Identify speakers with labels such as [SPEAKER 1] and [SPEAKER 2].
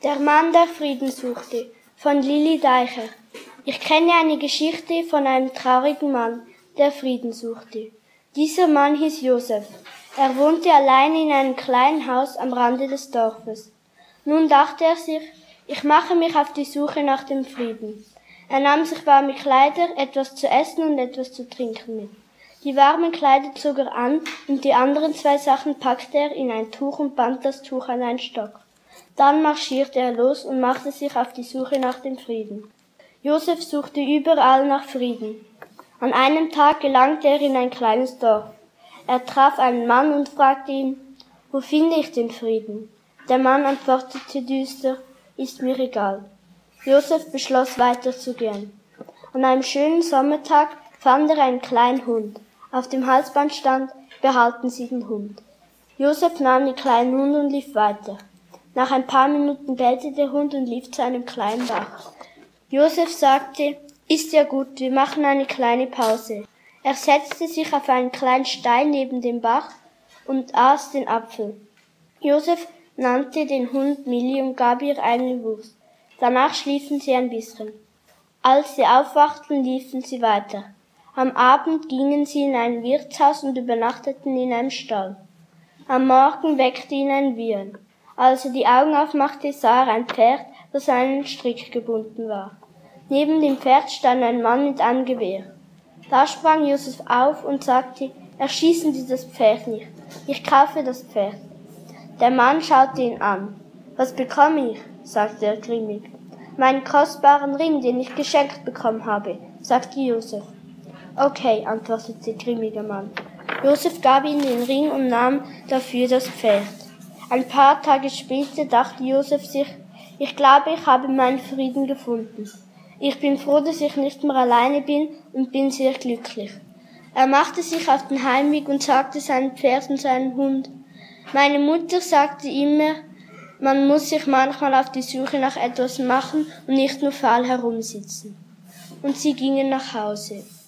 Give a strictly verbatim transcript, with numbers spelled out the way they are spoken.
[SPEAKER 1] Der Mann, der Frieden suchte, von Lilli Deicher. Ich kenne eine Geschichte von einem traurigen Mann, der Frieden suchte. Dieser Mann hieß Josef. Er wohnte allein in einem kleinen Haus am Rande des Dorfes. Nun dachte er sich, ich mache mich auf die Suche nach dem Frieden. Er nahm sich warme Kleider, etwas zu essen und etwas zu trinken mit. Die warmen Kleider zog er an und die anderen zwei Sachen packte er in ein Tuch und band das Tuch an einen Stock. Dann marschierte er los und machte sich auf die Suche nach dem Frieden. Josef suchte überall nach Frieden. An einem Tag gelangte er in ein kleines Dorf. Er traf einen Mann und fragte ihn, wo finde ich den Frieden? Der Mann antwortete düster, ist mir egal. Josef beschloss weiterzugehen. An einem schönen Sommertag fand er einen kleinen Hund. Auf dem Halsband stand, behalten Sie den Hund. Josef nahm den kleinen Hund und lief weiter. Nach ein paar Minuten bellte der Hund und lief zu einem kleinen Bach. Josef sagte, ist ja gut, wir machen eine kleine Pause. Er setzte sich auf einen kleinen Stein neben dem Bach und aß den Apfel. Josef nannte den Hund Milli und gab ihr eine Wurst. Danach schliefen sie ein bisschen. Als sie aufwachten, liefen sie weiter. Am Abend gingen sie in ein Wirtshaus und übernachteten in einem Stall. Am Morgen weckte ihn ein Wiehern. Als er die Augen aufmachte, sah er ein Pferd, das an einen Strick gebunden war. Neben dem Pferd stand ein Mann mit einem Gewehr. Da sprang Josef auf und sagte, erschießen Sie das Pferd nicht, ich kaufe das Pferd. Der Mann schaute ihn an. Was bekomme ich? Sagte er grimmig. Meinen kostbaren Ring, den ich geschenkt bekommen habe, sagte Josef. Okay, antwortete der grimmige Mann. Josef gab ihm den Ring und nahm dafür das Pferd. Ein paar Tage später dachte Josef sich, ich glaube, ich habe meinen Frieden gefunden. Ich bin froh, dass ich nicht mehr alleine bin und bin sehr glücklich. Er machte sich auf den Heimweg und sagte seinem Pferd und seinem Hund, meine Mutter sagte immer, man muss sich manchmal auf die Suche nach etwas machen und nicht nur faul herumsitzen. Und sie gingen nach Hause.